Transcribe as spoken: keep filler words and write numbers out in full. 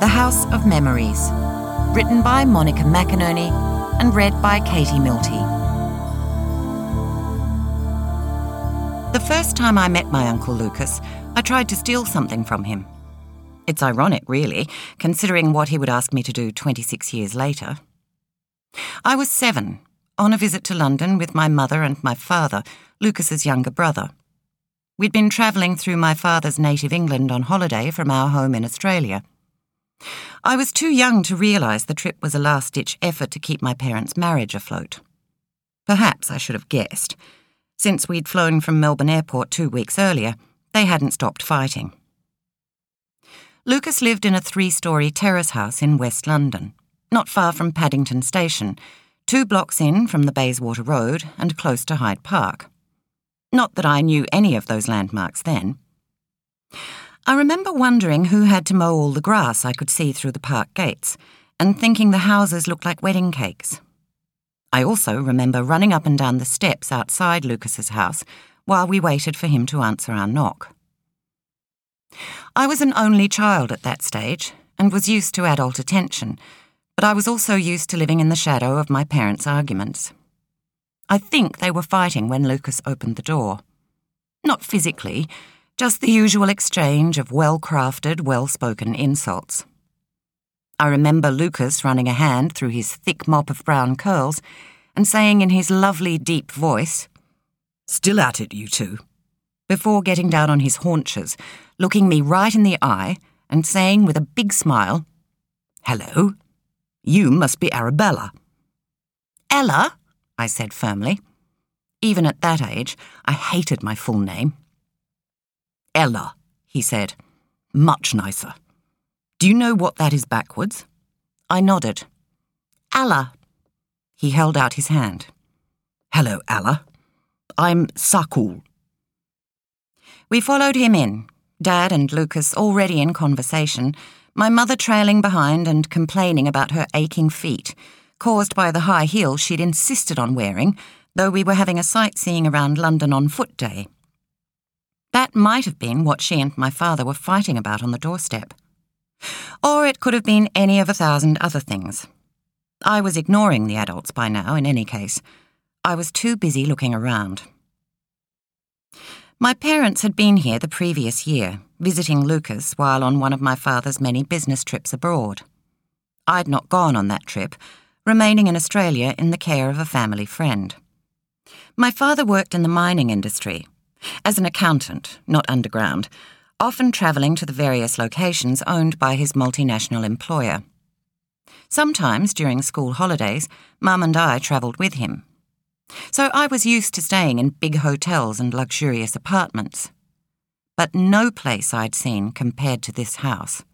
The House of Memories, written by Monica McInerney and read by Katie Milty. The first time I met my Uncle Lucas, I tried to steal something from him. It's ironic, really, considering what he would ask me to do twenty-six years later. I was seven, on a visit to London with my mother and my father, Lucas's younger brother. We'd been travelling through my father's native England on holiday from our home in Australia. I was too young to realise the trip was a last-ditch effort to keep my parents' marriage afloat. Perhaps I should have guessed. Since we'd flown from Melbourne Airport two weeks earlier, they hadn't stopped fighting. Lucas lived in a three-storey terrace house in West London, not far from Paddington Station, two blocks in from the Bayswater Road and close to Hyde Park. Not that I knew any of those landmarks then. I remember wondering who had to mow all the grass I could see through the park gates, and thinking the houses looked like wedding cakes. I also remember running up and down the steps outside Lucas's house while we waited for him to answer our knock. I was an only child at that stage and was used to adult attention, but I was also used to living in the shadow of my parents' arguments. I think they were fighting when Lucas opened the door. Not physically, just the usual exchange of well-crafted, well-spoken insults. I remember Lucas running a hand through his thick mop of brown curls and saying in his lovely deep voice, "Still at it, you two," before getting down on his haunches, looking me right in the eye and saying with a big smile, "Hello, you must be Arabella." "Ella," I said firmly. Even at that age, I hated my full name. "Ella," he said. "Much nicer. Do you know what that is backwards?" I nodded. "Allah." He held out his hand. "Hello, Allah. I'm Sakul." We followed him in, Dad and Lucas already in conversation, my mother trailing behind and complaining about her aching feet, caused by the high heels she'd insisted on wearing, though we were having a sightseeing around London on foot day. That might have been what she and my father were fighting about on the doorstep. Or it could have been any of a thousand other things. I was ignoring the adults by now, in any case. I was too busy looking around. My parents had been here the previous year, visiting Lucas while on one of my father's many business trips abroad. I'd not gone on that trip, remaining in Australia in the care of a family friend. My father worked in the mining industry, as an accountant, not underground, often travelling to the various locations owned by his multinational employer. Sometimes, during school holidays, Mum and I travelled with him. So I was used to staying in big hotels and luxurious apartments. But no place I'd seen compared to this house.